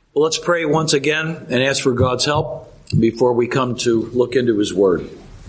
Well, let's pray once again and ask for God's help before we come to look into His Word.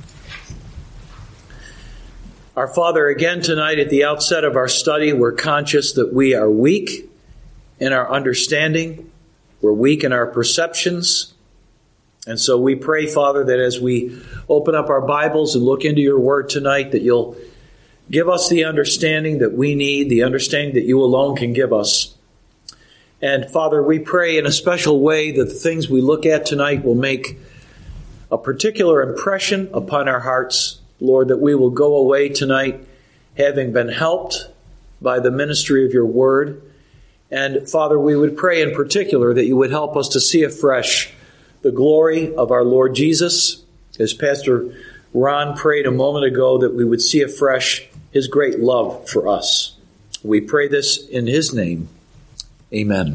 Our Father, again tonight at the outset of our study, we're conscious that we are weak in our understanding. We're weak in our perceptions. And so we pray, Father, that as we open up our Bibles and look into your Word tonight, that you'll give us the understanding that we need, the understanding that you alone can give us. And Father, we pray in a special way that the things we look at tonight will make a particular impression upon our hearts. Lord, that we will go away tonight having been helped by the ministry of your word. And Father, we would pray in particular that you would help us to see afresh the glory of our Lord Jesus. As Pastor Ron prayed a moment ago, that we would see afresh his great love for us. We pray this in his name. Amen.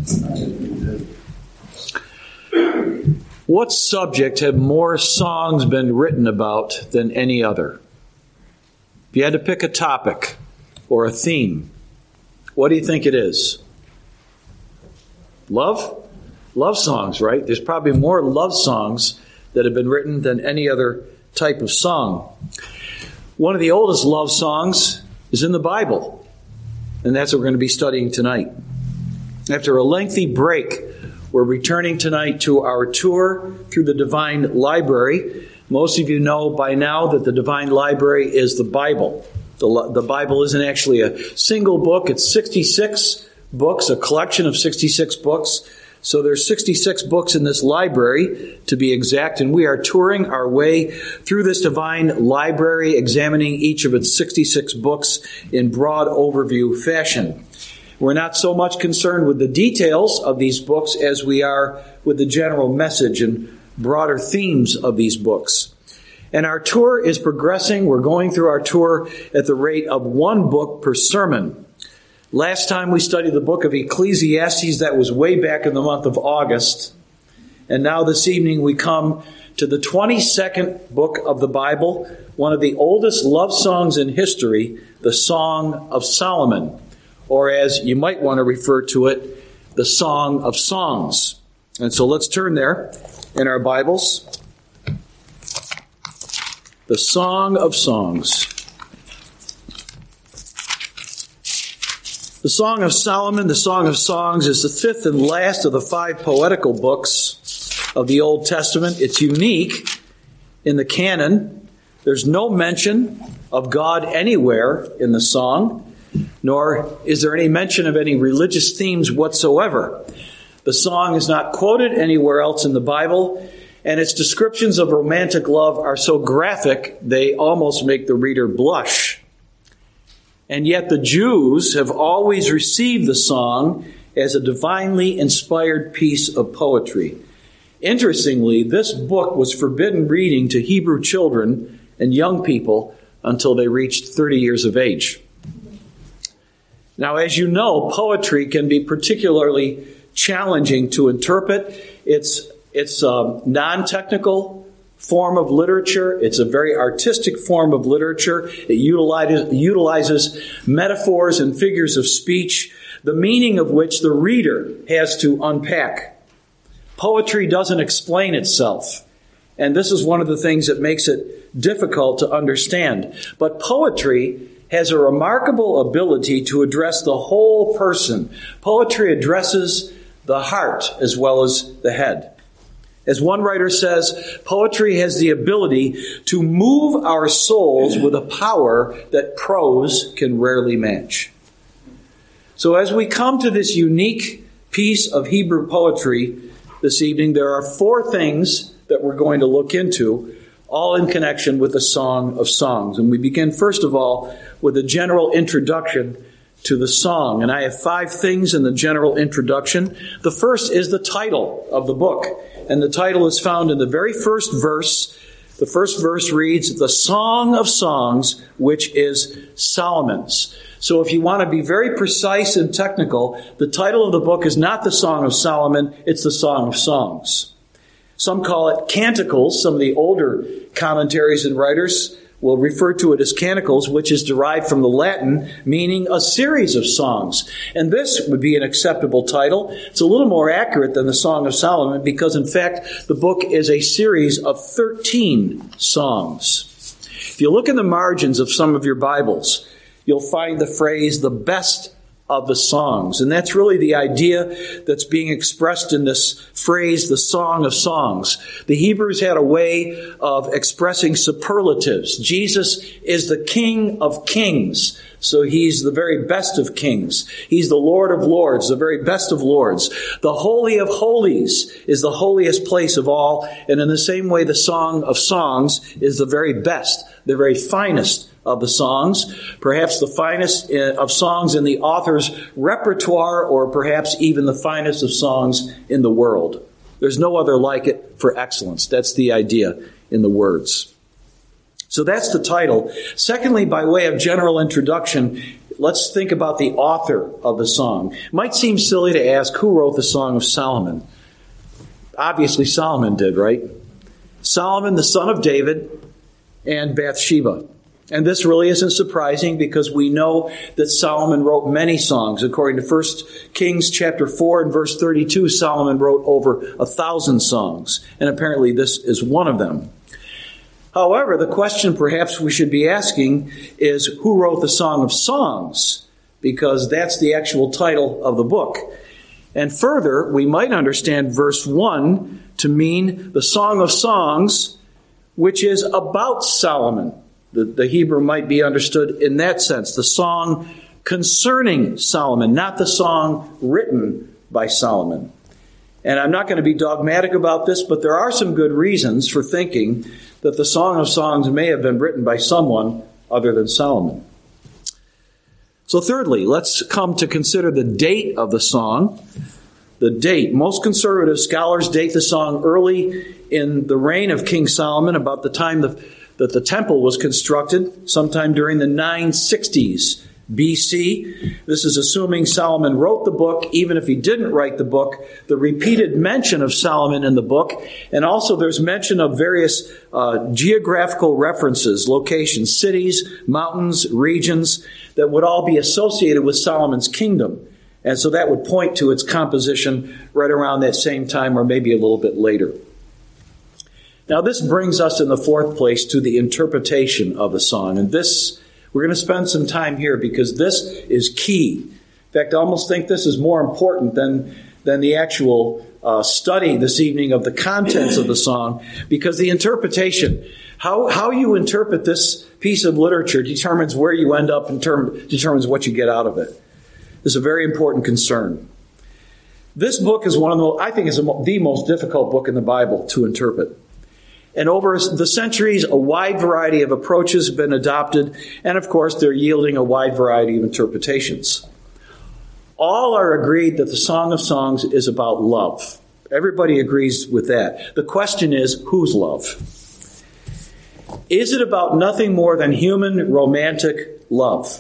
What subject have more songs been written about than any other? If you had to pick a topic or a theme, what do you think it is? Love? Love songs, right? There's probably more love songs that have been written than any other type of song. One of the oldest love songs is in the Bible, and that's what we're going to be studying tonight. After a lengthy break, we're returning tonight to our tour through the Divine Library. Most of you know by now that the Divine Library is the Bible. The Bible isn't actually a single book. It's 66 books, a collection of 66 books. So there's 66 books in this library, to be exact, and we are touring our way through this Divine Library, examining each of its 66 books in broad overview fashion. We're not so much concerned with the details of these books as we are with the general message and broader themes of these books. And our tour is progressing. We're going through our tour at the rate of one book per sermon. Last time we studied the book of Ecclesiastes. That was way back in the month of August. And now this evening we come to the 22nd book of the Bible, one of the oldest love songs in history, the Song of Solomon. Or as you might want to refer to it, the Song of Songs. And so let's turn there in our Bibles. The Song of Songs. The Song of Solomon, the Song of Songs, is the fifth and last of the 5 poetical books of the Old Testament. It's unique in the canon. There's no mention of God anywhere in the song, nor is there any mention of any religious themes whatsoever. The song is not quoted anywhere else in the Bible, and its descriptions of romantic love are so graphic they almost make the reader blush. And yet the Jews have always received the song as a divinely inspired piece of poetry. Interestingly, this book was forbidden reading to Hebrew children and young people until they reached 30 years of age. Now, as you know, poetry can be particularly challenging to interpret. It's a non-technical form of literature. It's a very artistic form of literature. It utilizes metaphors and figures of speech, the meaning of which the reader has to unpack. Poetry doesn't explain itself, and this is one of the things that makes it difficult to understand. But poetry has a remarkable ability to address the whole person. Poetry addresses the heart as well as the head. As one writer says, poetry has the ability to move our souls with a power that prose can rarely match. So as we come to this unique piece of Hebrew poetry this evening, there are 4 things that we're going to look into, all in connection with the Song of Songs. And we begin, first of all, with a general introduction to the song. And I have 5 things in the general introduction. The first is the title of the book. And the title is found in the very first verse. The first verse reads, "The Song of Songs, which is Solomon's." So if you want to be very precise and technical, the title of the book is not the Song of Solomon, it's the Song of Songs. Some call it Canticles. Some of the older commentaries and writers We'll refer to it as canticles, which is derived from the Latin, meaning a series of songs. And this would be an acceptable title. It's a little more accurate than the Song of Solomon because, in fact, the book is a series of 13 songs. If you look in the margins of some of your Bibles, you'll find the phrase, the best of the songs. And that's really the idea that's being expressed in this phrase, the Song of Songs. The Hebrews had a way of expressing superlatives. Jesus is the King of Kings, so he's the very best of kings. He's the Lord of Lords, the very best of lords. The Holy of Holies is the holiest place of all, and in the same way, the Song of Songs is the very best, the very finest of the songs, perhaps the finest of songs in the author's repertoire, or perhaps even the finest of songs in the world. There's no other like it for excellence. That's the idea in the words. So that's the title. Secondly, by way of general introduction, let's think about the author of the song. It might seem silly to ask who wrote the Song of Solomon. Obviously Solomon did, right? Solomon, the son of David, and Bathsheba. And this really isn't surprising because we know that Solomon wrote many songs. According to 1 Kings chapter 4 and verse 32, Solomon wrote over 1,000 songs. And apparently this is one of them. However, the question perhaps we should be asking is who wrote the Song of Songs? Because that's the actual title of the book. And further, we might understand verse 1 to mean the Song of Songs, which is about Solomon. The Hebrew might be understood in that sense. The song concerning Solomon, not the song written by Solomon. And I'm not going to be dogmatic about this, but there are some good reasons for thinking that the Song of Songs may have been written by someone other than Solomon. So thirdly, let's come to consider the date of the song. The date. Most conservative scholars date the song early in the reign of King Solomon, about the time that the temple was constructed, sometime during the 960s BC. This is assuming Solomon wrote the book, even if he didn't write the book. The repeated mention of Solomon in the book, and also there's mention of various geographical references, locations, cities, mountains, regions, that would all be associated with Solomon's kingdom. And so that would point to its composition right around that same time, or maybe a little bit later. Now, this brings us in the fourth place to the interpretation of the song. And this, we're going to spend some time here because this is key. In fact, I almost think this is more important than the actual study this evening of the contents of the song, because the interpretation, how you interpret this piece of literature determines where you end up and determines what you get out of it. This is a very important concern. This book is one of the, I think, is the most difficult book in the Bible to interpret. And over the centuries, a wide variety of approaches have been adopted, and of course, they're yielding a wide variety of interpretations. All are agreed that the Song of Songs is about love. Everybody agrees with that. The question is, whose love? Is it about nothing more than human romantic love?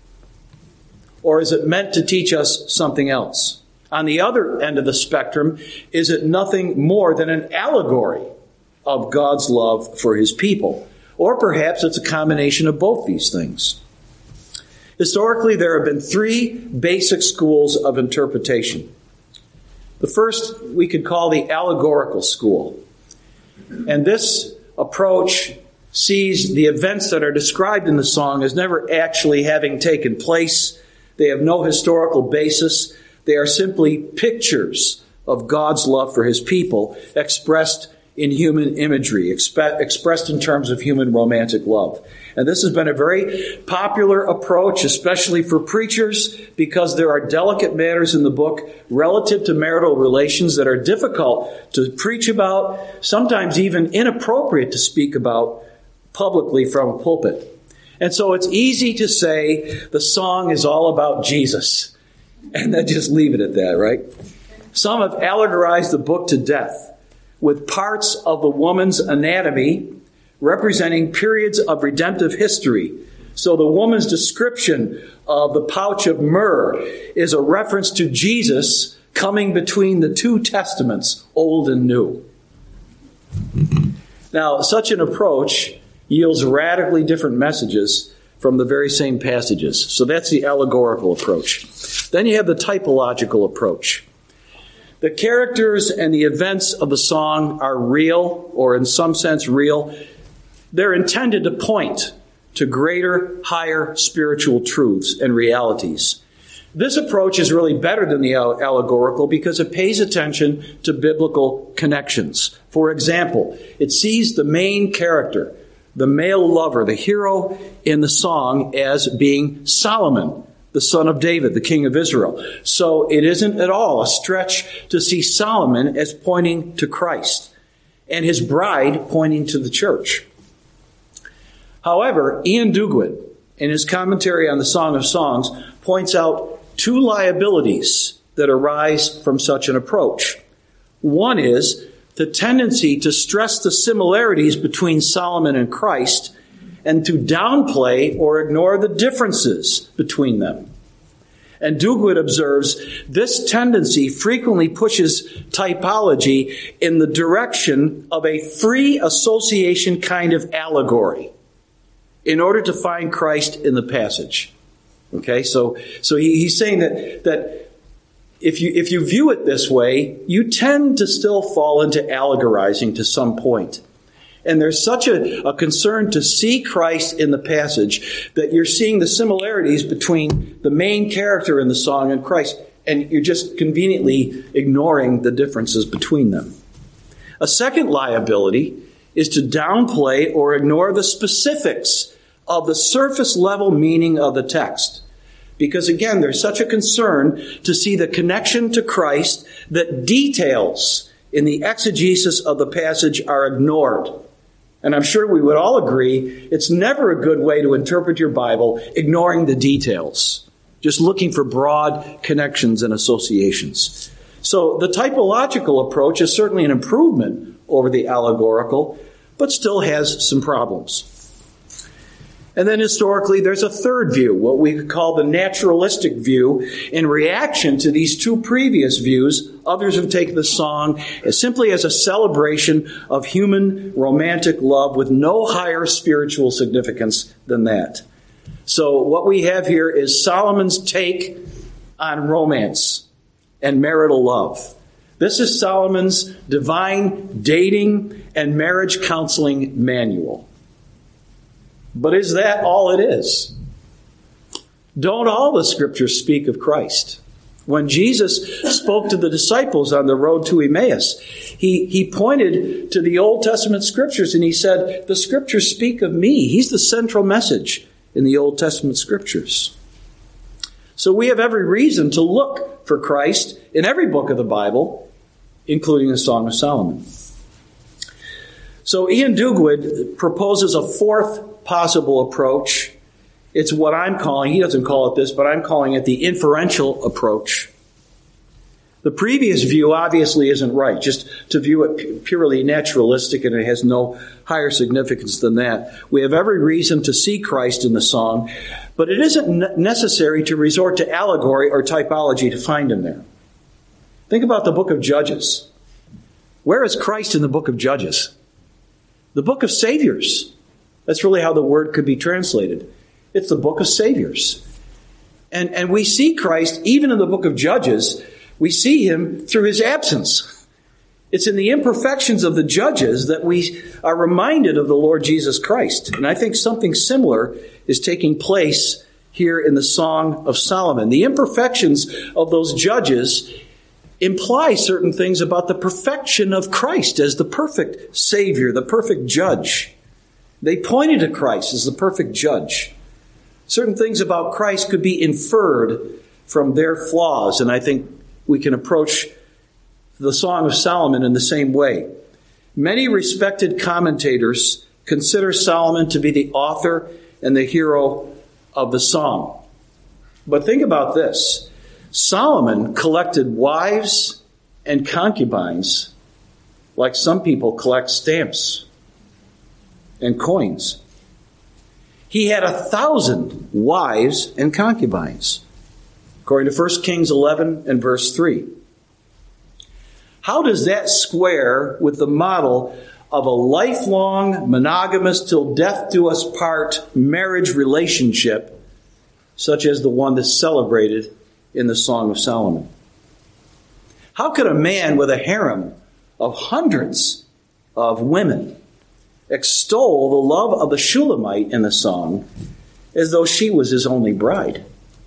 Or is it meant to teach us something else? On the other end of the spectrum, is it nothing more than an allegory of God's love for his people? Or perhaps it's a combination of both these things. Historically, there have been three basic schools of interpretation. The first we could call the allegorical school. And this approach sees the events that are described in the song as never actually having taken place. They have no historical basis. They are simply pictures of God's love for his people expressed in human imagery, expressed in terms of human romantic love. And this has been a very popular approach, especially for preachers, because there are delicate matters in the book relative to marital relations that are difficult to preach about, sometimes even inappropriate to speak about publicly from a pulpit. And so it's easy to say the song is all about Jesus, and then just leave it at that, right? Some have allegorized the book to death, with parts of the woman's anatomy representing periods of redemptive history. So the woman's description of the pouch of myrrh is a reference to Jesus coming between the two testaments, Old and New. Now, such an approach yields radically different messages from the very same passages. So that's the allegorical approach. Then you have the typological approach. The characters and the events of the song are real, or in some sense real. They're intended to point to greater, higher spiritual truths and realities. This approach is really better than the allegorical because it pays attention to biblical connections. For example, it sees the main character, the male lover, the hero in the song, as being Solomon, the son of David, the king of Israel. So it isn't at all a stretch to see Solomon as pointing to Christ and his bride pointing to the church. However, Ian Duguid, in his commentary on the Song of Songs, points out two liabilities that arise from such an approach. One is the tendency to stress the similarities between Solomon and Christ and to downplay or ignore the differences between them. And Duguid observes this tendency frequently pushes typology in the direction of a free association kind of allegory in order to find Christ in the passage. Okay, so he's saying that if you view it this way, you tend to still fall into allegorizing to some point. And there's such a concern to see Christ in the passage that you're seeing the similarities between the main character in the song and Christ, and you're just conveniently ignoring the differences between them. A second liability is to downplay or ignore the specifics of the surface level meaning of the text. Because again, there's such a concern to see the connection to Christ that details in the exegesis of the passage are ignored. And I'm sure we would all agree it's never a good way to interpret your Bible, ignoring the details, just looking for broad connections and associations. So the typological approach is certainly an improvement over the allegorical, but still has some problems. And then historically, there's a third view, what we could call the naturalistic view. In reaction to these two previous views, others have taken the song simply as a celebration of human romantic love with no higher spiritual significance than that. So what we have here is Solomon's take on romance and marital love. This is Solomon's divine dating and marriage counseling manual. But is that all it is? Don't all the scriptures speak of Christ? When Jesus spoke to the disciples on the road to Emmaus, he pointed to the Old Testament scriptures and he said, the scriptures speak of me. He's the central message in the Old Testament scriptures. So we have every reason to look for Christ in every book of the Bible, including the Song of Solomon. So Ian Duguid proposes a fourth possible approach. It's what I'm calling, he doesn't call it this, but I'm calling it the inferential approach. The previous view obviously isn't right, just to view it purely naturalistic, and it has no higher significance than that. We have every reason to see Christ in the song, but it isn't necessary to resort to allegory or typology to find him there. Think about the book of Judges. Where is Christ in the book of Judges? The book of Saviors. That's really how the word could be translated. It's the book of Saviors. And we see Christ, even in the book of Judges, we see him through his absence. It's in the imperfections of the judges that we are reminded of the Lord Jesus Christ. And I think something similar is taking place here in the Song of Solomon. The imperfections of those judges imply certain things about the perfection of Christ as the perfect Savior, the perfect judge. They pointed to Christ as the perfect judge. Certain things about Christ could be inferred from their flaws, and I think we can approach the Song of Solomon in the same way. Many respected commentators consider Solomon to be the author and the hero of the song. But think about this. Solomon collected wives and concubines like some people collect stamps and coins. He had 1,000 wives and concubines, according to 1 Kings 11 and verse 3. How does that square with the model of a lifelong, monogamous, till death do us part marriage relationship, such as the one that's celebrated in the Song of Solomon. How could a man with a harem of hundreds of women extol the love of the Shulamite in the song as though she was his only bride?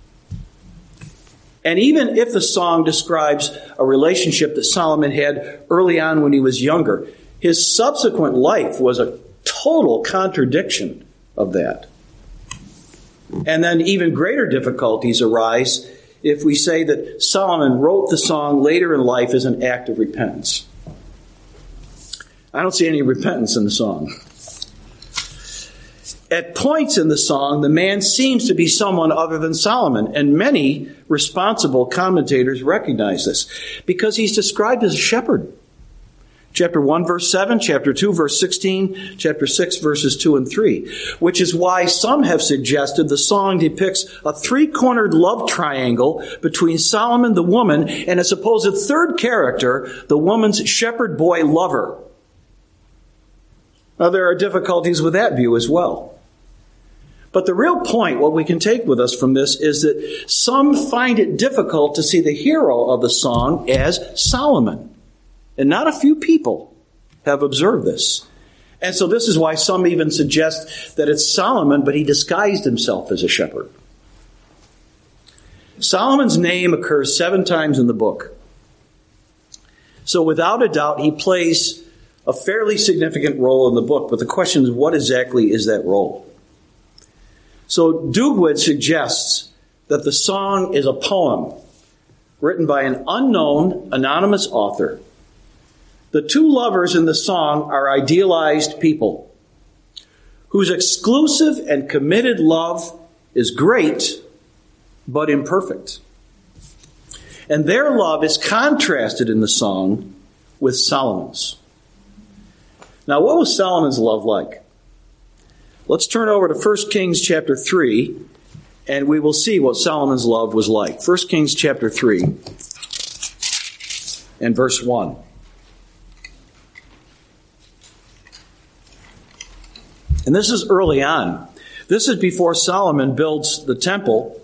And even if the song describes a relationship that Solomon had early on when he was younger, his subsequent life was a total contradiction of that. And then even greater difficulties arise if we say that Solomon wrote the song later in life as an act of repentance. I don't see any repentance in the song. At points in the song, the man seems to be someone other than Solomon, and many responsible commentators recognize this because he's described as a shepherd. Chapter 1, verse 7, chapter 2, verse 16, chapter 6, verses 2 and 3, which is why some have suggested the song depicts a three-cornered love triangle between Solomon, the woman, and a supposed third character, the woman's shepherd boy lover. Now, there are difficulties with that view as well. But the real point, what we can take with us from this, is that some find it difficult to see the hero of the song as Solomon. And not a few people have observed this. And so this is why some even suggest that it's Solomon, but he disguised himself as a shepherd. Solomon's name occurs 7 times in the book. So without a doubt, he plays a fairly significant role in the book. But the question is, what exactly is that role? So Dugwood suggests that the song is a poem written by an unknown, anonymous author. The two lovers in the song are idealized people whose exclusive and committed love is great, but imperfect. And their love is contrasted in the song with Solomon's. Now, what was Solomon's love like? Let's turn over to 1 Kings chapter 3, and we will see what Solomon's love was like. 1 Kings chapter 3 and verse 1. And this is early on. This is before Solomon builds the temple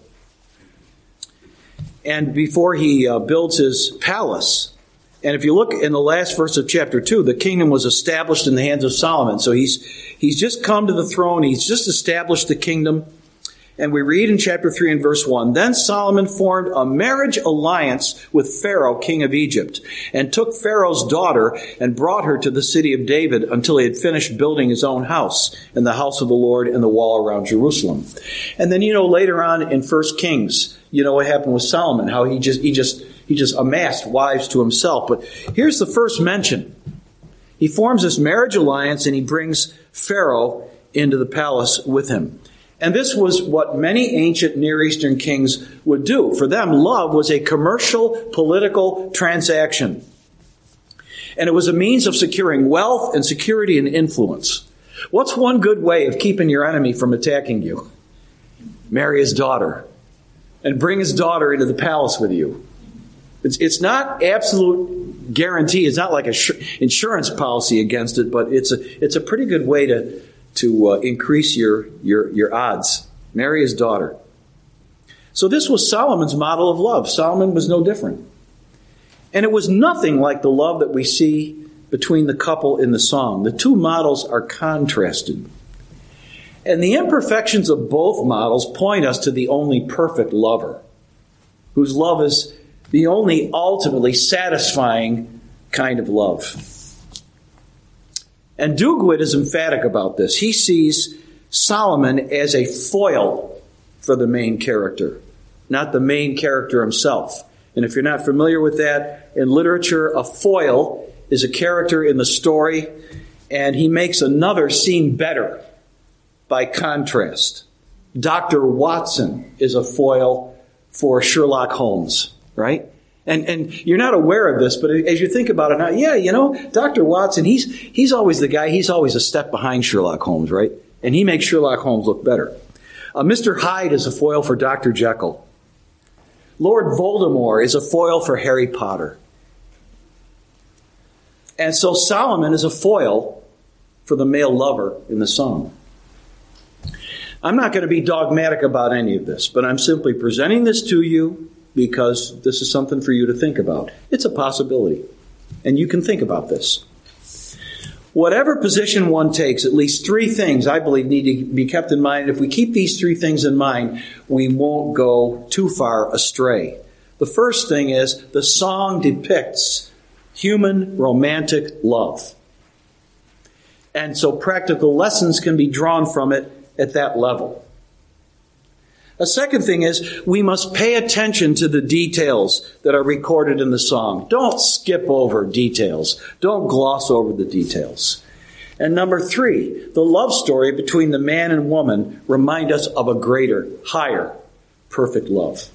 and before he builds his palace. And if you look in the last verse of chapter 2, the kingdom was established in the hands of Solomon. So he's just come to the throne. He's just established the kingdom. And we read in chapter 3 and verse 1, Then Solomon formed a marriage alliance with Pharaoh, king of Egypt, and took Pharaoh's daughter and brought her to the city of David until he had finished building his own house and the house of the Lord and the wall around Jerusalem. And then, later on in 1 Kings, what happened with Solomon, how he just amassed wives to himself. But here's the first mention. He forms this marriage alliance and he brings Pharaoh into the palace with him. And this was what many ancient Near Eastern kings would do. For them, love was a commercial, political transaction. And it was a means of securing wealth and security and influence. What's one good way of keeping your enemy from attacking you? Marry his daughter and bring his daughter into the palace with you. It's not absolute guarantee. It's not like an insurance policy against it, but it's a pretty good way to increase your odds. Marry his daughter. So this was Solomon's model of love. Solomon was no different. And it was nothing like the love that we see between the couple in the song. The two models are contrasted. And the imperfections of both models point us to the only perfect lover, whose love is the only ultimately satisfying kind of love. And Dugwood is emphatic about this. He sees Solomon as a foil for the main character, not the main character himself. And if you're not familiar with that, in literature, a foil is a character in the story, and he makes another seem better by contrast. Dr. Watson is a foil for Sherlock Holmes, right? And you're not aware of this, but as you think about it now, Dr. Watson, he's always the guy, he's always a step behind Sherlock Holmes, right? And he makes Sherlock Holmes look better. Mr. Hyde is a foil for Dr. Jekyll. Lord Voldemort is a foil for Harry Potter. And so Solomon is a foil for the male lover in the song. I'm not going to be dogmatic about any of this, but I'm simply presenting this to you because this is something for you to think about. It's a possibility, and you can think about this. Whatever position one takes, at least three things I believe need to be kept in mind. If we keep these three things in mind, we won't go too far astray. The first thing is the song depicts human romantic love. And so practical lessons can be drawn from it at that level. A second thing is we must pay attention to the details that are recorded in the song. Don't skip over details. Don't gloss over the details. And number three, the love story between the man and woman remind us of a greater, higher, perfect love.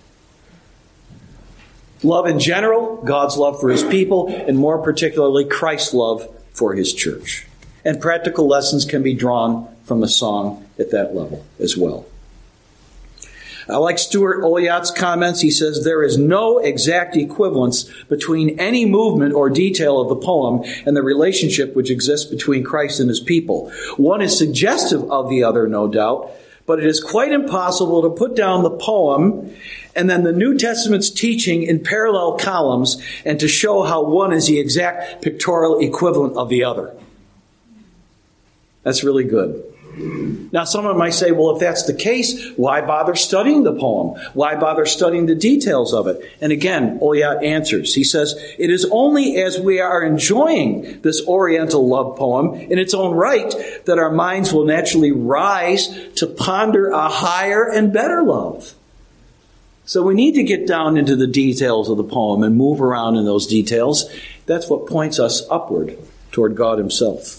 Love in general, God's love for his people, and more particularly Christ's love for his church. And practical lessons can be drawn from the song at that level as well. I like Stuart Olyot's comments. He says, there is no exact equivalence between any movement or detail of the poem and the relationship which exists between Christ and his people. One is suggestive of the other, no doubt, but it is quite impossible to put down the poem and then the New Testament's teaching in parallel columns and to show how one is the exact pictorial equivalent of the other. That's really good. Now, someone might say, well, if that's the case, why bother studying the poem? Why bother studying the details of it? And again, Olyot answers. He says, it is only as we are enjoying this Oriental love poem in its own right that our minds will naturally rise to ponder a higher and better love. So we need to get down into the details of the poem and move around in those details. That's what points us upward toward God himself.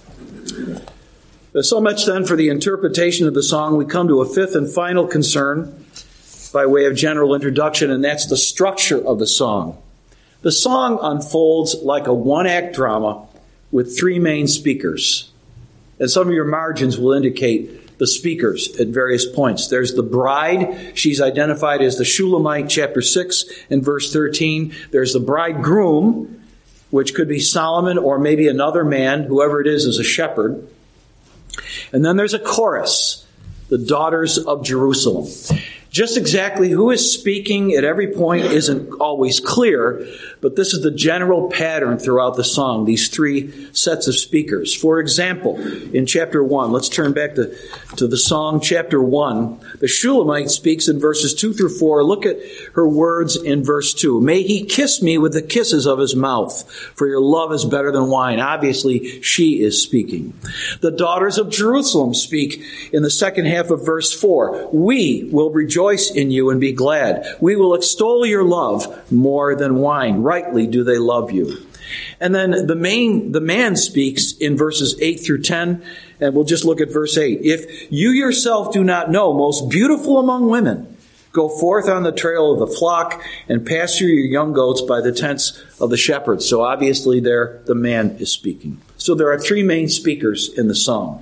So much then for the interpretation of the song. We come to a fifth and final concern by way of general introduction, and that's the structure of the song. The song unfolds like a one-act drama with three main speakers. And some of your margins will indicate the speakers at various points. There's the bride. She's identified as the Shulamite, chapter 6 and verse 13. There's the bridegroom, which could be Solomon or maybe another man, whoever it is a shepherd. And then there's a chorus, the daughters of Jerusalem. Just exactly who is speaking at every point isn't always clear, but this is the general pattern throughout the song, these three sets of speakers. For example, in chapter 1, let's turn back to the song, chapter 1. The Shulamite speaks in verses 2 through 4. Look at her words in verse 2. May he kiss me with the kisses of his mouth, for your love is better than wine. Obviously, she is speaking. The daughters of Jerusalem speak in the second half of verse 4. We will rejoice in you and be glad. We will extol your love more than wine. Rightly do they love you. And then the man speaks in verses 8 through 10, and we'll just look at verse 8. If you yourself do not know, most beautiful among women, go forth on the trail of the flock and pasture your young goats by the tents of the shepherds. So obviously there the man is speaking. So there are three main speakers in the song.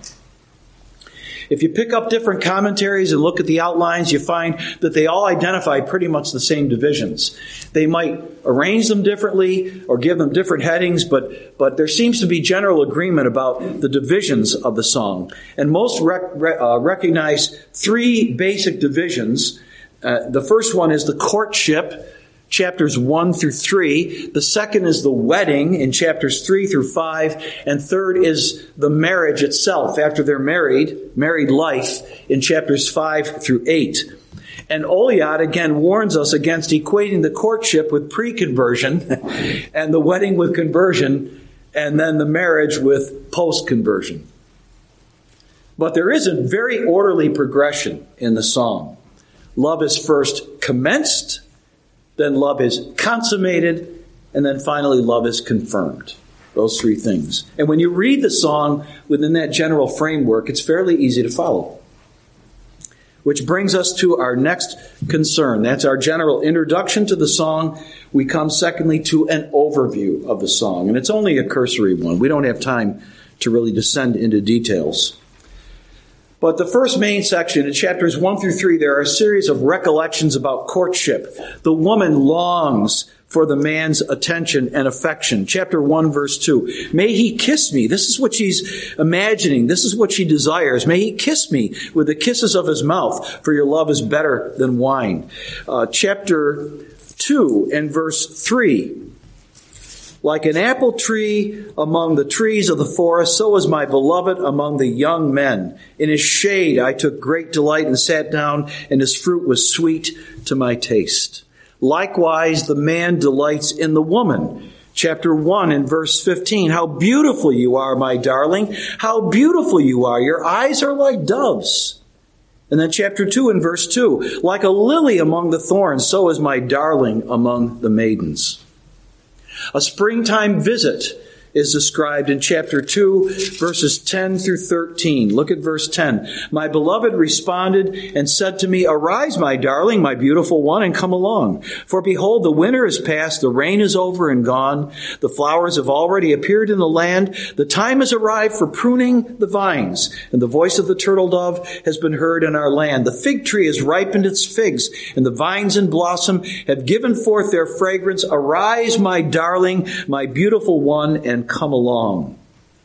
If you pick up different commentaries and look at the outlines, you find that they all identify pretty much the same divisions. They might arrange them differently or give them different headings, but there seems to be general agreement about the divisions of the song. And most recognize three basic divisions. The first one is the courtship, chapters 1 through 3. The second is the wedding in chapters 3 through 5. And third is the marriage itself after they're married life in chapters 5 through 8. And Olyot again warns us against equating the courtship with pre-conversion and the wedding with conversion and then the marriage with post-conversion. But there is a very orderly progression in the song. Love is first commenced, then love is consummated, and then finally love is confirmed. Those three things. And when you read the song within that general framework, it's fairly easy to follow. Which brings us to our next concern. That's our general introduction to the song. We come secondly to an overview of the song. And it's only a cursory one. We don't have time to really descend into details. But the first main section, in chapters 1 through 3, there are a series of recollections about courtship. The woman longs for the man's attention and affection. Chapter 1, verse 2. May he kiss me. This is what she's imagining. This is what she desires. May he kiss me with the kisses of his mouth, for your love is better than wine. Chapter 2 and verse 3. Like an apple tree among the trees of the forest, so is my beloved among the young men. In his shade I took great delight and sat down, and his fruit was sweet to my taste. Likewise, the man delights in the woman. Chapter 1 and verse 15. How beautiful you are, my darling. How beautiful you are. Your eyes are like doves. And then chapter 2 and verse 2. Like a lily among the thorns, so is my darling among the maidens. A springtime visit is described in chapter 2, verses 10 through 13. Look at verse 10. My beloved responded and said to me, Arise, my darling, my beautiful one, and come along. For behold, the winter is past, the rain is over and gone. The flowers have already appeared in the land. The time has arrived for pruning the vines, and the voice of the turtle dove has been heard in our land. The fig tree has ripened its figs, and the vines in blossom have given forth their fragrance. Arise, my darling, my beautiful one, and come along.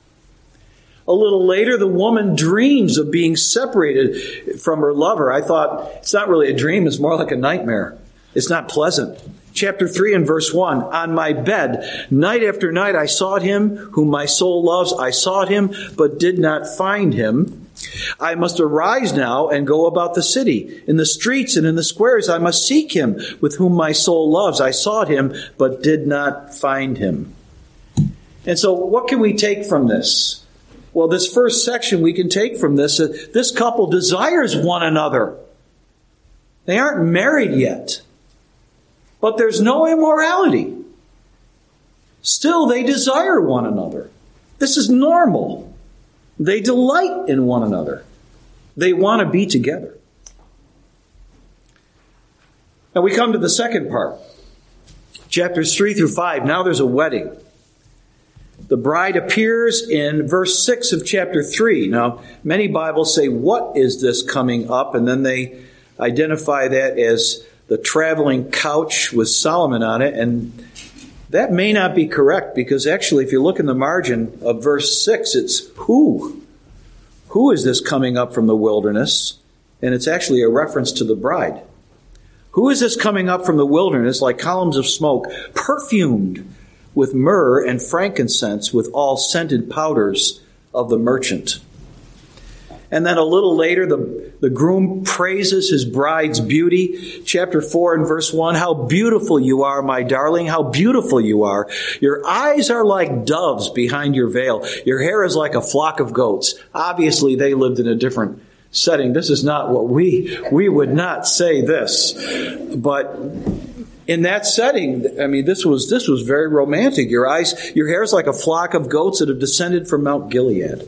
A little later, the woman dreams of being separated from her lover. I thought, it's not really a dream, it's more like a nightmare. It's not pleasant. Chapter 3 and verse 1, On my bed, night after night, I sought him whom my soul loves. I sought him, but did not find him. I must arise now and go about the city. In the streets and in the squares, I must seek him with whom my soul loves. I sought him, but did not find him. And so what can we take from this? Well, this first section we can take from this, this couple desires one another. They aren't married yet, but there's no immorality. Still, they desire one another. This is normal. They delight in one another. They want to be together. Now we come to the second part. Chapters 3 through 5. Now there's a wedding. The bride appears in verse 6 of chapter 3. Now, many Bibles say, what is this coming up? And then they identify that as the traveling couch with Solomon on it. And that may not be correct, because actually, if you look in the margin of verse 6, it's who? Who is this coming up from the wilderness? And it's actually a reference to the bride. Who is this coming up from the wilderness like columns of smoke, perfumed with myrrh and frankincense, with all scented powders of the merchant? And then a little later, the groom praises his bride's beauty. Chapter 4 and verse 1, How beautiful you are, my darling, how beautiful you are. Your eyes are like doves behind your veil. Your hair is like a flock of goats. Obviously, they lived in a different setting. This is not what we would not say this. But in that setting, I mean, this was very romantic. Your hair is like a flock of goats that have descended from Mount Gilead.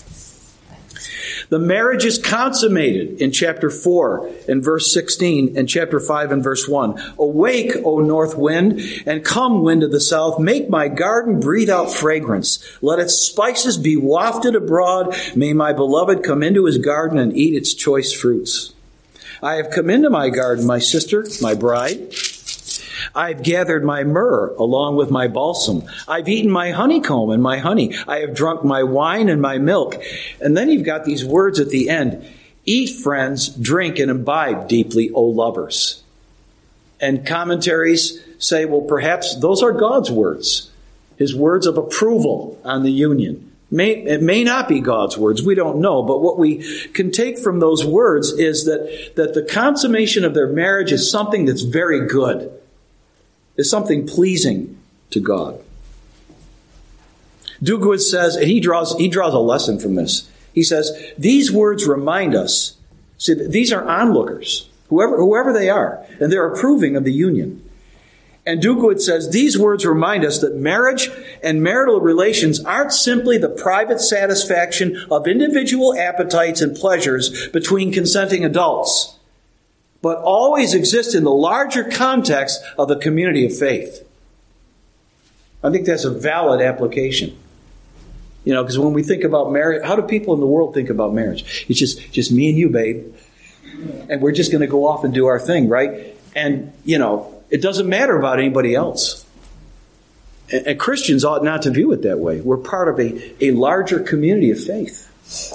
The marriage is consummated in chapter 4 and verse 16 and chapter 5 and verse 1. Awake, O north wind, and come, wind of the south. Make my garden breathe out fragrance. Let its spices be wafted abroad. May my beloved come into his garden and eat its choice fruits. I have come into my garden, my sister, my bride. I've gathered my myrrh along with my balsam. I've eaten my honeycomb and my honey. I have drunk my wine and my milk. And then you've got these words at the end. Eat, friends, drink, and imbibe deeply, O lovers. And commentaries say, well, perhaps those are God's words. His words of approval on the union. It may not be God's words. We don't know. But what we can take from those words is that the consummation of their marriage is something that's very good. Is something pleasing to God. Duguid says, and he draws a lesson from this. He says, these words remind us, see, these are onlookers, whoever they are, and they're approving of the union. And Duguid says, these words remind us that marriage and marital relations aren't simply the private satisfaction of individual appetites and pleasures between consenting adults, but always exist in the larger context of the community of faith. I think that's a valid application. You know, because when we think about marriage, how do people in the world think about marriage? It's just me and you, babe. And we're just going to go off and do our thing, right? And, you know, It doesn't matter about anybody else. And Christians ought not to view it that way. We're part of a larger community of faith.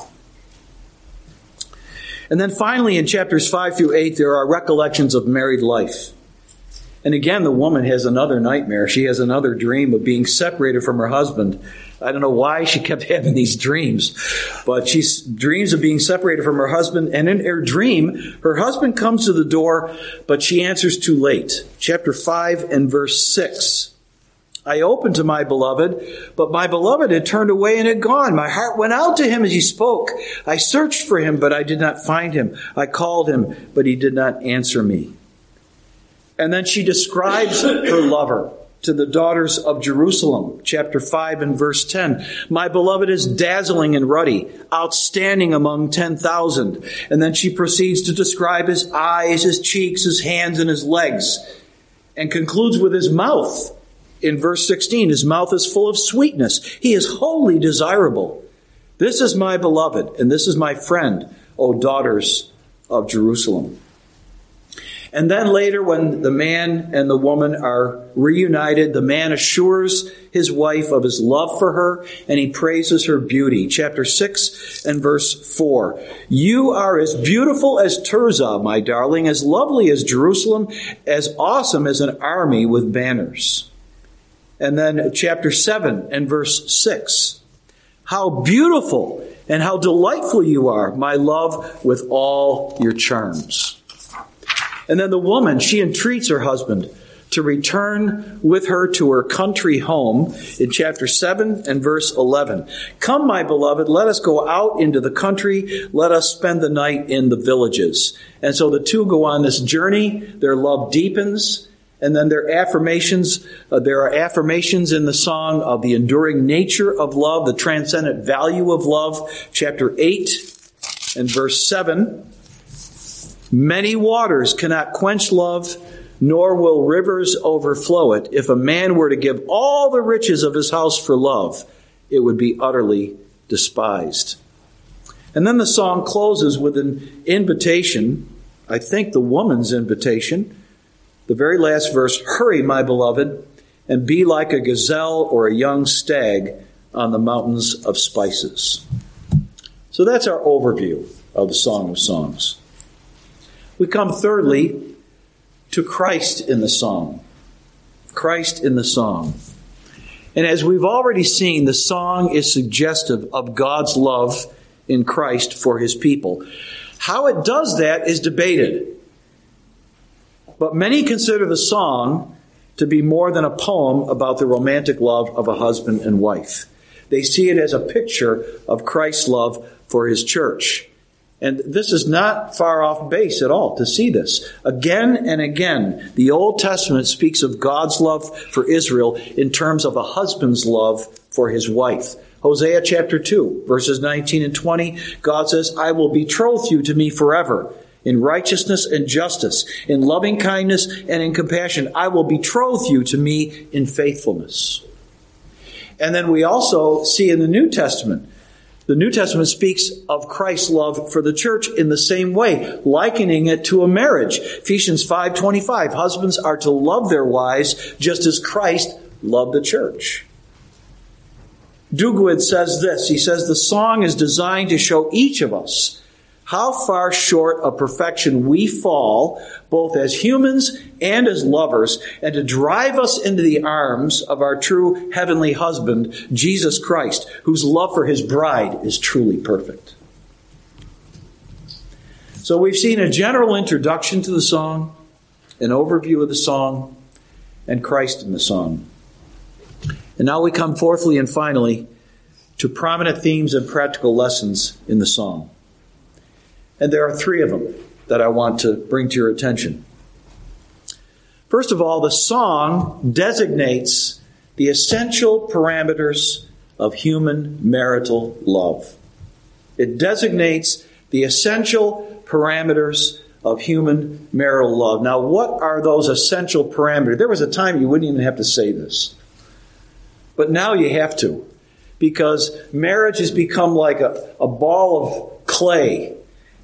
And then finally, in chapters 5 through 8, there are recollections of married life. And again, the woman has another nightmare. She has another dream of being separated from her husband. I don't know why she kept having these dreams, but she dreams of being separated from her husband. And in her dream, her husband comes to the door, but she answers too late. Chapter 5 and verse 6. I opened to my beloved, but my beloved had turned away and had gone. My heart went out to him as he spoke. I searched for him, but I did not find him. I called him, but he did not answer me. And then she describes her lover to the daughters of Jerusalem. Chapter 5 and verse 10. My beloved is dazzling and ruddy, outstanding among 10,000. And then she proceeds to describe his eyes, his cheeks, his hands, and his legs. And concludes with his mouth. In verse 16, his mouth is full of sweetness. He is wholly desirable. This is my beloved, and this is my friend, O daughters of Jerusalem. And then later, when the man and the woman are reunited, the man assures his wife of his love for her, and he praises her beauty. Chapter 6 and verse 4. You are as beautiful as Tirzah, my darling, as lovely as Jerusalem, as awesome as an army with banners. And then chapter 7 and verse 6. How beautiful and how delightful you are, my love, with all your charms. And then the woman, she entreats her husband to return with her to her country home in chapter 7 and verse 11. Come, my beloved, let us go out into the country. Let us spend the night in the villages. And so the two go on this journey. Their love deepens. And then there are affirmations in the song of the enduring nature of love, the transcendent value of love. Chapter 8 and verse 7. Many waters cannot quench love, nor will rivers overflow it. If a man were to give all the riches of his house for love, it would be utterly despised. And then the song closes with an invitation, I think the woman's invitation. The very last verse, hurry, my beloved, and be like a gazelle or a young stag on the mountains of spices. So that's our overview of the Song of Songs. We come thirdly to Christ in the song. Christ in the song. And as we've already seen, the song is suggestive of God's love in Christ for his people. How it does that is debated. But many consider the song to be more than a poem about the romantic love of a husband and wife. They see it as a picture of Christ's love for his church. And this is not far off base at all to see this. Again and again, the Old Testament speaks of God's love for Israel in terms of a husband's love for his wife. Hosea chapter 2, verses 19 and 20, God says, I will betroth you to me forever. In righteousness and justice, in loving kindness and in compassion, I will betroth you to me in faithfulness. And then we also see in the New Testament speaks of Christ's love for the church in the same way, likening it to a marriage. Ephesians 5:25, husbands are to love their wives just as Christ loved the church. Duguid says this, he says, the song is designed to show each of us how far short of perfection we fall, both as humans and as lovers, and to drive us into the arms of our true heavenly husband, Jesus Christ, whose love for his bride is truly perfect. So we've seen a general introduction to the song, an overview of the song, and Christ in the song. And now we come fourthly and finally to prominent themes and practical lessons in the song. And there are three of them that I want to bring to your attention. First of all, the song designates the essential parameters of human marital love. It designates the essential parameters of human marital love. Now, what are those essential parameters? There was a time you wouldn't even have to say this. But now you have to. Because marriage has become like a ball of clay.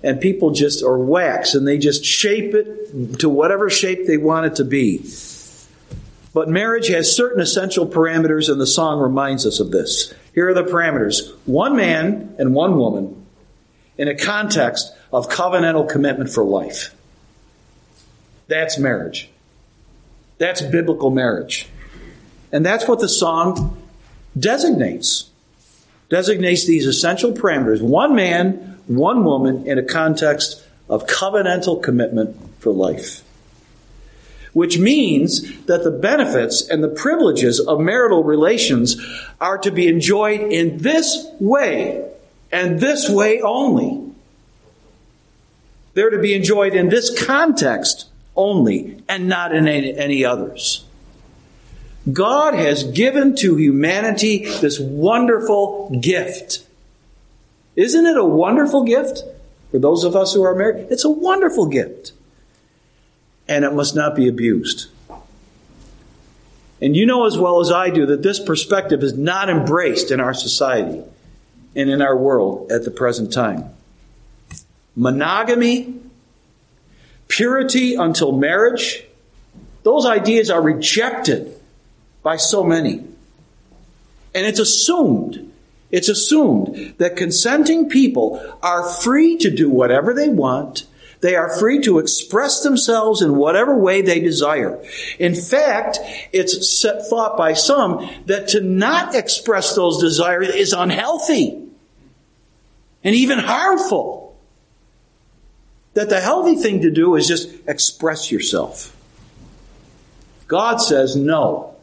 and people just, or wax, and they just shape it to whatever shape they want it to be. But marriage has certain essential parameters, and the song reminds us of this. Here are the parameters. One man and one woman in a context of covenantal commitment for life. That's marriage. That's biblical marriage. And that's what the song designates. Designates these essential parameters. One man, one woman in a context of covenantal commitment for life. Which means that the benefits and the privileges of marital relations are to be enjoyed in this way, and this way only. They're to be enjoyed in this context only, and not in any others. God has given to humanity this wonderful gift. Isn't it a wonderful gift? For those of us who are married, it's a wonderful gift. And it must not be abused. And you know as well as I do that this perspective is not embraced in our society and in our world at the present time. Monogamy, purity until marriage, those ideas are rejected by so many. And it's assumed that consenting people are free to do whatever they want. They are free to express themselves in whatever way they desire. In fact, it's thought by some that to not express those desires is unhealthy and even harmful. That the healthy thing to do is just express yourself. God says no.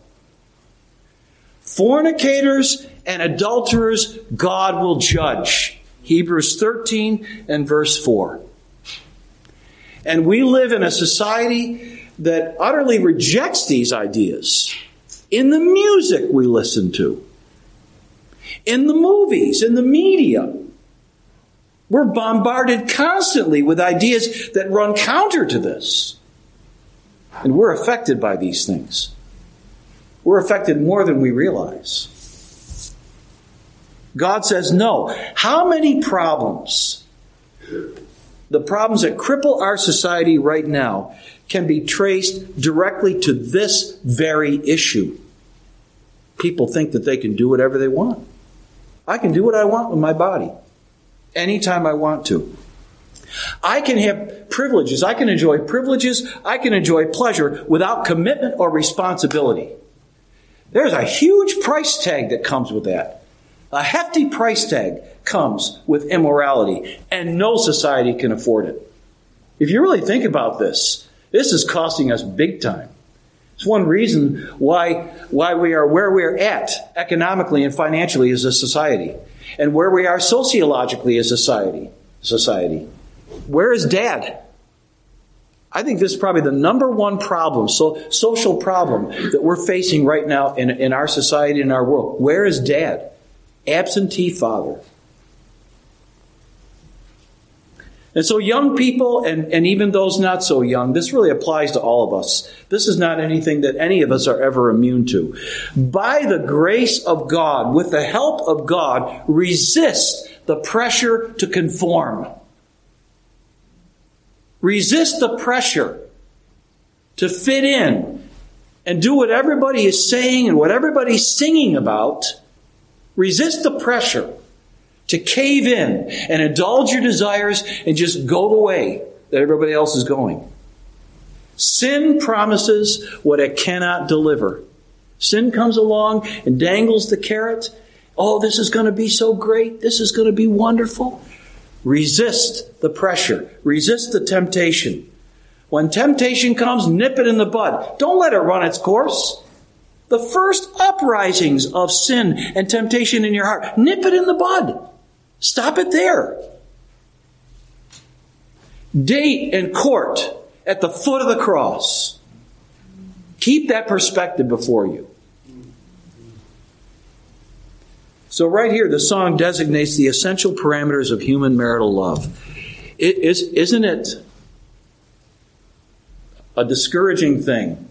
Fornicators and adulterers, God will judge. Hebrews 13 and verse 4. And we live in a society that utterly rejects these ideas. In the music we listen to, in the movies, in the media, we're bombarded constantly with ideas that run counter to this. And we're affected by these things. We're affected more than we realize. God says no. How many problems, the problems that cripple our society right now, can be traced directly to this very issue? People think that they can do whatever they want. I can do what I want with my body anytime I want to. I can have privileges. I can enjoy privileges. I can enjoy pleasure without commitment or responsibility. There's a huge price tag that comes with that. A hefty price tag comes with immorality, and no society can afford it. If you really think about this, this is costing us big time. It's one reason why we are where we're at economically and financially as a society, and where we are sociologically as a society. Where is Dad? I think this is probably the number one problem, social problem that we're facing right now in our society and our world. Where is Dad? Absentee father. And so young people and even those not so young, this really applies to all of us. This is not anything that any of us are ever immune to. By the grace of God, with the help of God, resist the pressure to conform. Resist the pressure to fit in and do what everybody is saying and what everybody's singing about. Resist the pressure to cave in and indulge your desires and just go the way that everybody else is going. Sin promises what it cannot deliver. Sin comes along and dangles the carrot. Oh, this is going to be so great. This is going to be wonderful. Resist the pressure. Resist the temptation. When temptation comes, nip it in the bud. Don't let it run its course. The first uprisings of sin and temptation in your heart, nip it in the bud. Stop it there. Date and court at the foot of the cross. Keep that perspective before you. So right here, the song designates the essential parameters of human marital love. Isn't it a discouraging thing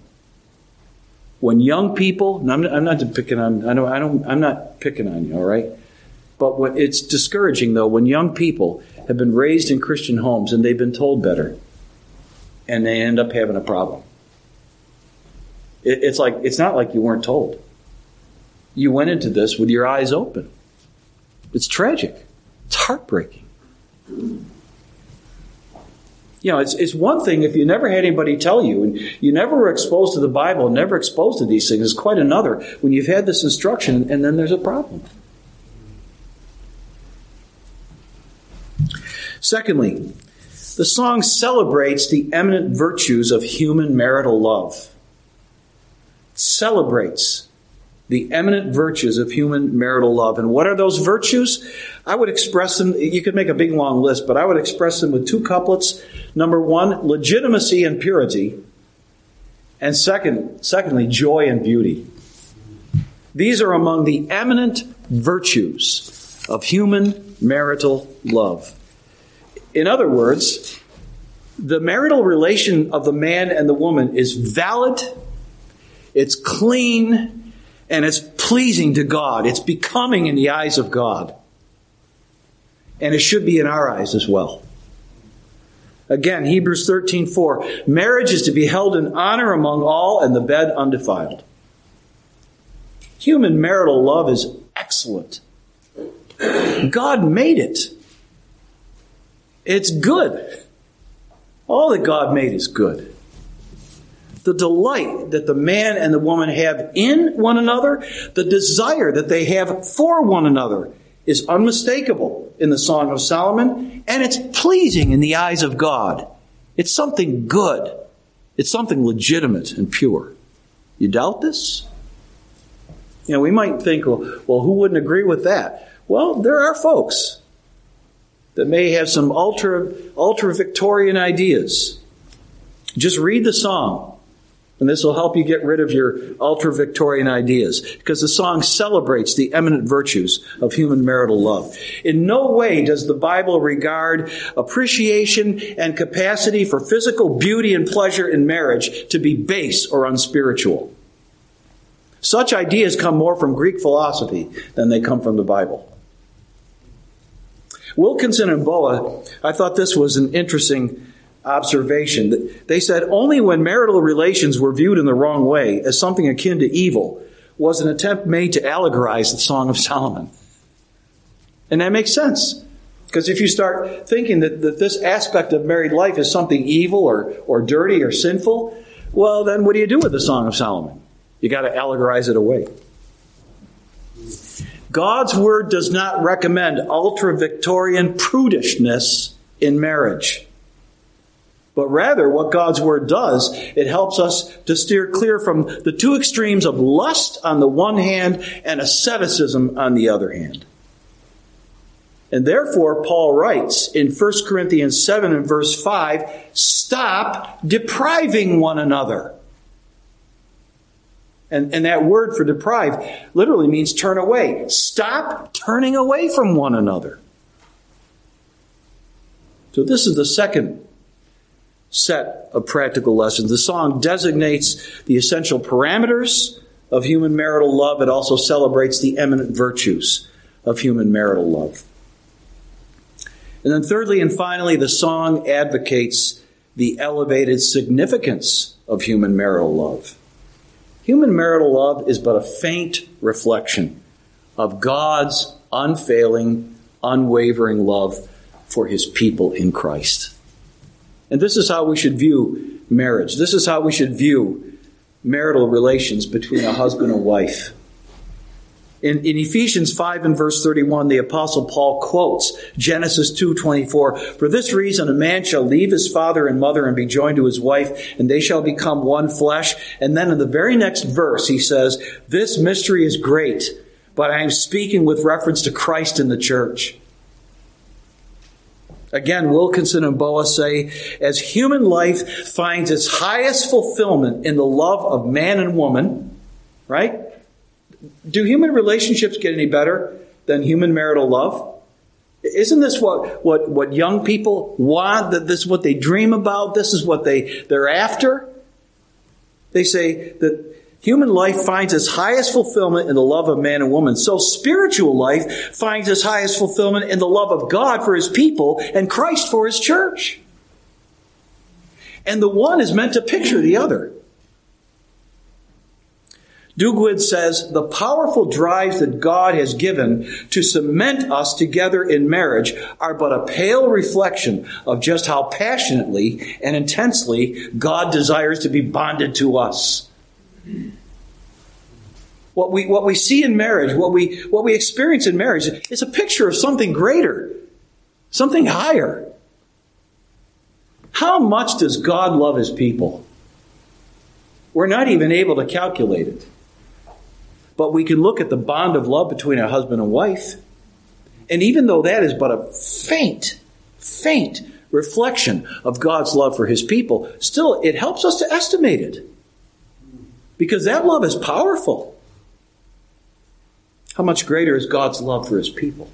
when young people? And I'm not picking on you, all right? But it's discouraging, though, when young people have been raised in Christian homes and they've been told better, and they end up having a problem. It's not like you weren't told. You went into this with your eyes open. It's tragic. It's heartbreaking. It's one thing if you never had anybody tell you, and you never were exposed to the Bible, never exposed to these things. It's quite another when you've had this instruction and then there's a problem. Secondly, the song celebrates the eminent virtues of human marital love. Celebrates the eminent virtues of human marital love. And what are those virtues? I would express them, you could make a big long list, but I would express them with 2 couplets. Number 1, legitimacy and purity. And secondly, joy and beauty. These are among the eminent virtues of human marital love. In other words, the marital relation of the man and the woman is valid, it's clean, and it's pleasing to God. It's becoming in the eyes of God. And it should be in our eyes as well. Again, Hebrews 13:4, marriage is to be held in honor among all and the bed undefiled. Human marital love is excellent. God made it. It's good. All that God made is good. The delight that the man and the woman have in one another, the desire that they have for one another, is unmistakable in the Song of Solomon, and it's pleasing in the eyes of God. It's something good. It's something legitimate and pure. You doubt this? We might think, well, who wouldn't agree with that? Well, there are folks that may have some ultra-Victorian ideas. Just read the song, and this will help you get rid of your ultra-Victorian ideas, because the song celebrates the eminent virtues of human marital love. In no way does the Bible regard appreciation and capacity for physical beauty and pleasure in marriage to be base or unspiritual. Such ideas come more from Greek philosophy than they come from the Bible. Wilkinson and Boa, I thought this was an interesting observation. They said only when marital relations were viewed in the wrong way, as something akin to evil, was an attempt made to allegorize the Song of Solomon. And that makes sense. Because if you start thinking that this aspect of married life is something evil or dirty or sinful, well, then what do you do with the Song of Solomon? You got to allegorize it away. God's Word does not recommend ultra-Victorian prudishness in marriage. But rather, what God's Word does, it helps us to steer clear from the 2 extremes of lust on the one hand and asceticism on the other hand. And therefore, Paul writes in 1 Corinthians 7 and verse 5, stop depriving one another. And that word for deprive literally means turn away. Stop turning away from one another. So this is the second set of practical lessons. The song designates the essential parameters of human marital love. It also celebrates the eminent virtues of human marital love. And then thirdly and finally, the song advocates the elevated significance of human marital love. Human marital love is but a faint reflection of God's unfailing, unwavering love for His people in Christ. And this is how we should view marriage. This is how we should view marital relations between a husband and wife. In Ephesians 5 and verse 31, the Apostle Paul quotes Genesis 2:24, "For this reason a man shall leave his father and mother and be joined to his wife, and they shall become one flesh." And then in the very next verse he says, "This mystery is great, but I am speaking with reference to Christ and the church." Again, Wilkinson and Boa say, as human life finds its highest fulfillment in the love of man and woman, right? Do human relationships get any better than human marital love? Isn't this what young people want? That this is what they dream about? This is what they're after? They say that Human life finds its highest fulfillment in the love of man and woman. So spiritual life finds its highest fulfillment in the love of God for his people and Christ for his church. And the one is meant to picture the other. Dugwood says, the powerful drives that God has given to cement us together in marriage are but a pale reflection of just how passionately and intensely God desires to be bonded to us. What we see in marriage, what we experience in marriage is a picture of something greater, something higher. How much does God love his people? We're not even able to calculate it. But we can look at the bond of love between a husband and wife. And even though that is but a faint reflection of God's love for his people, still it helps us to estimate it. Because that love is powerful. How much greater is God's love for his people?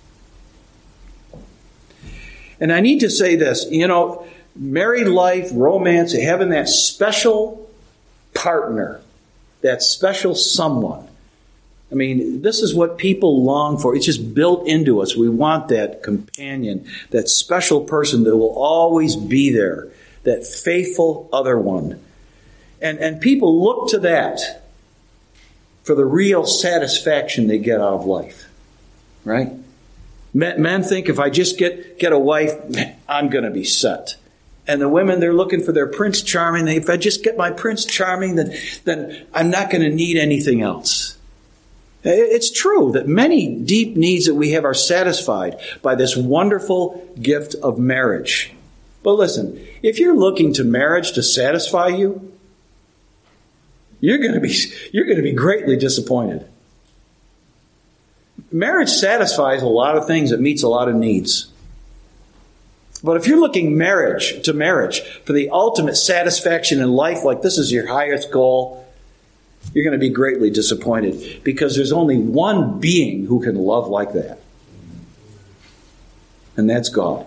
And I need to say this, married life, romance, having that special partner, that special someone. I mean, this is what people long for. It's just built into us. We want that companion, that special person that will always be there, that faithful other one. And people look to that for the real satisfaction they get out of life. Right? Men think if I just get a wife, I'm going to be set. And the women, they're looking for their Prince Charming. If I just get my Prince Charming, then I'm not going to need anything else. It's true that many deep needs that we have are satisfied by this wonderful gift of marriage. But listen, if you're looking to marriage to satisfy you, you're going to be greatly disappointed. Marriage satisfies a lot of things. It meets a lot of needs. But if you're looking to marriage for the ultimate satisfaction in life, like this is your highest goal, you're going to be greatly disappointed because there's only one being who can love like that. And that's God.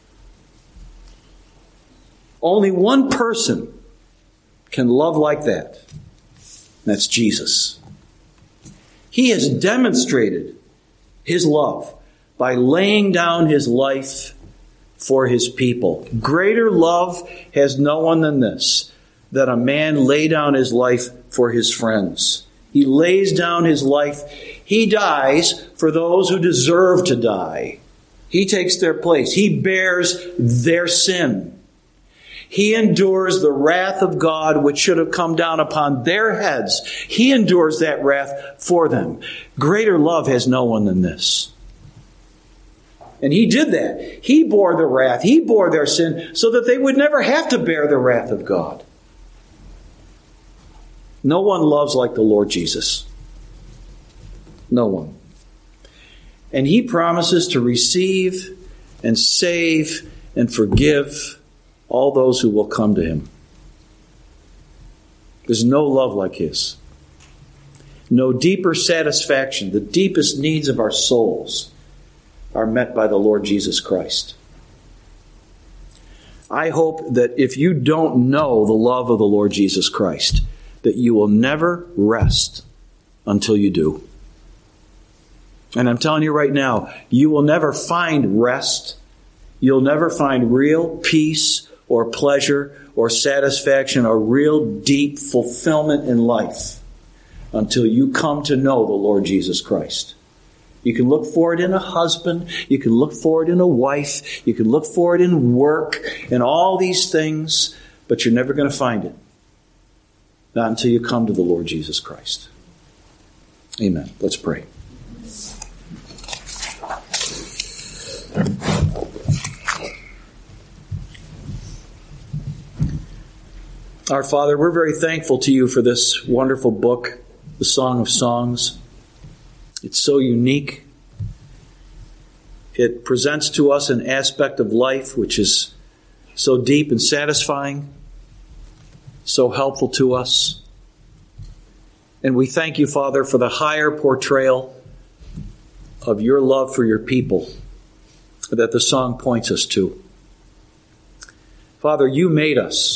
Only one person can love like that. That's Jesus. He has demonstrated his love by laying down his life for his people. Greater love has no one than this, that a man lay down his life for his friends. He lays down his life. He dies for those who deserve to die. He takes their place. He bears their sin. He endures the wrath of God which should have come down upon their heads. He endures that wrath for them. Greater love has no one than this. And he did that. He bore the wrath. He bore their sin so that they would never have to bear the wrath of God. No one loves like the Lord Jesus. No one. And he promises to receive and save and forgive all those who will come to him. There's no love like his. No deeper satisfaction. The deepest needs of our souls are met by the Lord Jesus Christ. I hope that if you don't know the love of the Lord Jesus Christ, that you will never rest until you do. And I'm telling you right now, you will never find rest. You'll never find real peace or pleasure or satisfaction or real deep fulfillment in life until you come to know the Lord Jesus Christ. You can look for it in a husband. You can look for it in a wife. You can look for it in work and all these things, but you're never going to find it. Not until you come to the Lord Jesus Christ. Amen. Let's pray. Our Father, we're very thankful to you for this wonderful book, the Song of Songs. It's so unique. It presents to us an aspect of life which is so deep and satisfying, so helpful to us. And we thank you, Father, for the higher portrayal of your love for your people that the song points us to. Father, you made us,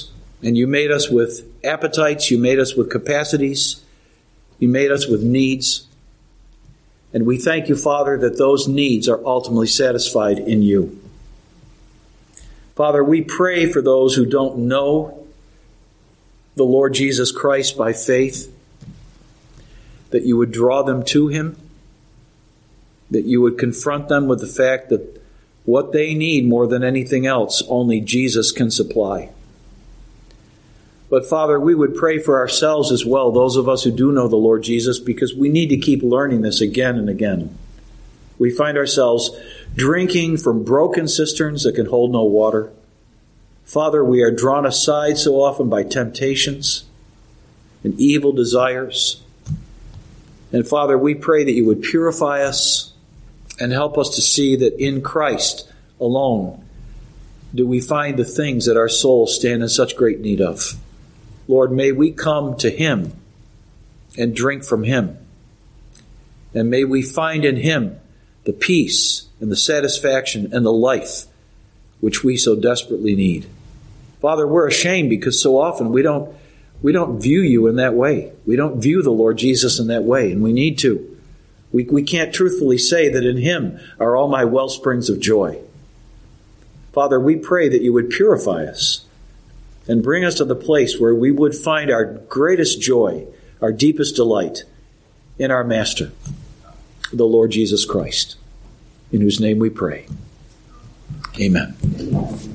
And you made us with appetites, you made us with capacities, you made us with needs. And we thank you, Father, that those needs are ultimately satisfied in you. Father, we pray for those who don't know the Lord Jesus Christ by faith, that you would draw them to him, that you would confront them with the fact that what they need more than anything else, only Jesus can supply. But Father, we would pray for ourselves as well, those of us who do know the Lord Jesus, because we need to keep learning this again and again. We find ourselves drinking from broken cisterns that can hold no water. Father, we are drawn aside so often by temptations and evil desires. And Father, we pray that you would purify us and help us to see that in Christ alone do we find the things that our souls stand in such great need of. Lord, may we come to him and drink from him. And may we find in him the peace and the satisfaction and the life which we so desperately need. Father, we're ashamed because so often we don't view you in that way. We don't view the Lord Jesus in that way, and we need to. We can't truthfully say that in him are all my well springs of joy. Father, we pray that you would purify us and bring us to the place where we would find our greatest joy, our deepest delight in our Master, the Lord Jesus Christ, in whose name we pray. Amen.